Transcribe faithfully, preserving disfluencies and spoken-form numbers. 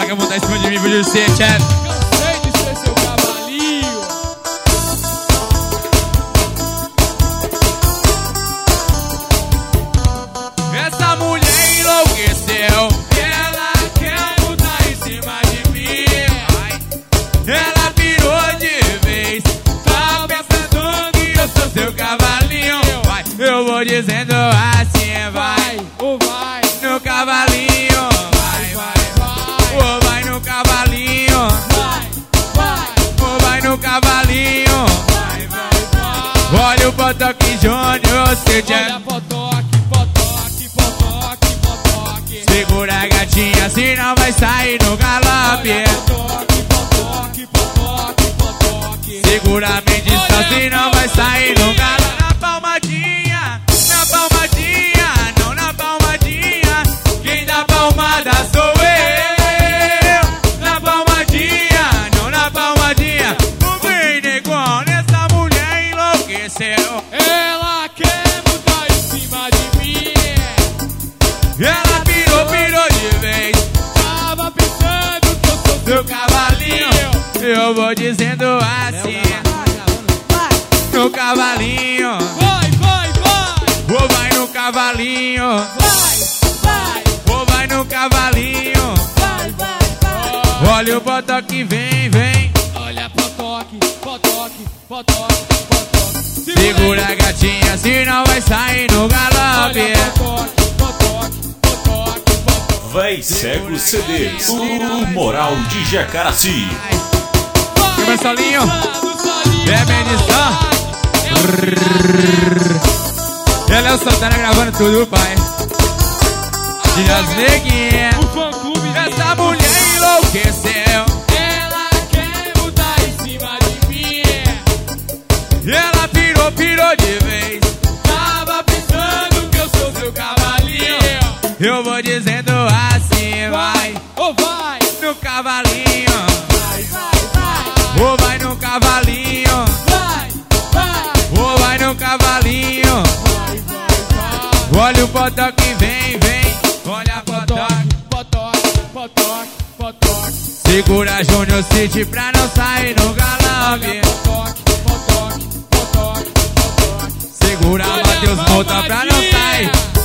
quer montar em cima de mim, viu, você, chefe? Cansei de ser seu cavalinho. Essa mulher enlouqueceu. Ela quer montar em cima de mim. Ela virou de vez. Tá pensando que eu sou seu cavalinho. Vai, eu vou dizendo assim, vai. Ou vai, No cavalinho. Vai, vai, vai. Ou vai no cavalinho. vai, vai, Ou vai no cavalinho. vai, vai, vai. Olha o Potoque Júnior, você Olha já potoque, potoque, potoque, potoque. segura a gatinha, senão vai sair no galope. Olha potoque, potoque, potoque, potoque. Segura a medição, senão vai sair no galope. Na palmadinha, na palmadinha, não na palmadinha. Quem dá palmada sou eu. Na palmadinha, não na palmadinha. O bem negão, essa mulher enlouqueceu. Ela quer mudar em cima de mim. Ela pirou, pirou de vez. Tava pensando que eu sou Seu cavalinho, eu vou dizendo assim. No cavalinho, Vai, vai, vai, ou vai no cavalinho, vai, vai, ou vai no cavalinho. vai, vai, vai. Olha o Potoque, vem, vem. Olha potoque, potoque, potoque, potoque. Segura a gatinha, senão vai sair no galope. Olha potoque, potoque, potoque, potoque. Véi Cego C Ds, o Moral de Jacaraci. Quebra solinho, No solinho, é medição. Ela é o Santana gravando tudo, pai. E as neguinhas, o fã clube. essa mulher enlouqueceu. Ela quer mudar em cima de mim. Ela pirou, pirou de vez. Tava pensando que eu sou seu cavalinho. Eu vou dizendo assim, vai. Ou vai, No cavalinho, vai, vai, vai. ou vai no cavalinho, Vai, vai, ou vai no cavalinho. vai, vai, vai. Olha o Potoque, vem, vem. Olha a Potoque. Potoque, potoque, potoque. Segura Júnior City pra não sair no galope. Potoque, potoque, potoque, potoque. Segura Matheus Mota pra não sair.